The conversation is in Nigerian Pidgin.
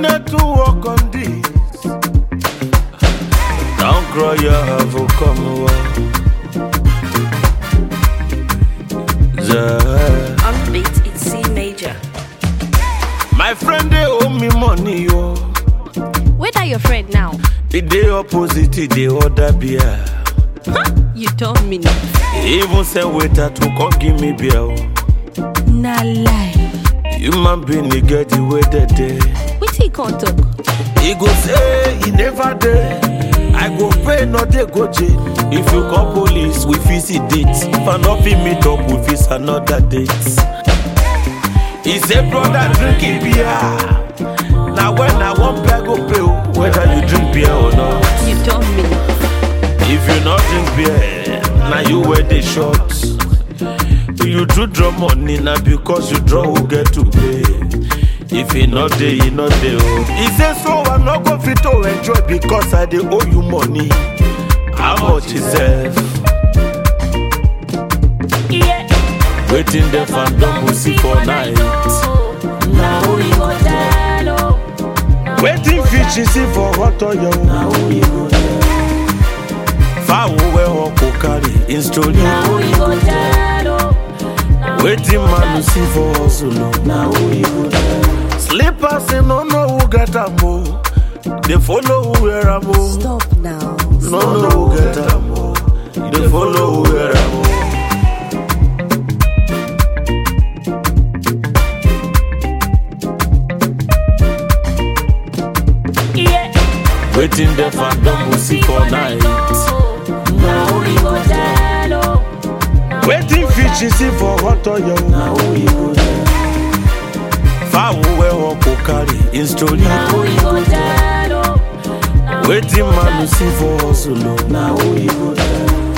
need to work on this. Don't cry, you have to come over. On the beat, it's C major. My friend, they owe me money, yo. Where are your friend now? The day opposite, the other beer. Huh? You told me no. Even say waiter to come give me beer. Nah lie. Human being, they get the way they day. Wait till he can't talk. He go say he never did. I go pay, not they go jail. If you call police, we visit dates. If I not fit meet up, we fix another date. He say, brother, drinking beer. Now when I want beer, go pay. Whether you drink beer or not. You told me no. If you not drink beer, now you wear the shorts. You do draw money now because you draw who get to pay. If he not there, he not there. He says so I'm not going to enjoy because I dey owe you money. How much is it? Yeah. Waiting there for double see for night. Now we go down. Waiting fish you see for hot oil. Now we go down. Far away or carry in story. Now we go down. Waiting man to see for hustle. Now we go down. Slippers and no who get a mo. They follow who wear a mo. Stop now. No who get a mo. They follow who wear a mo. Yeah. Waiting there for double see for night. Now we go down. Waiting fish you see for hot oil. Now we go down. Far away or carry in story. Now we go down. Waiting man to see for hustle. Now we go down.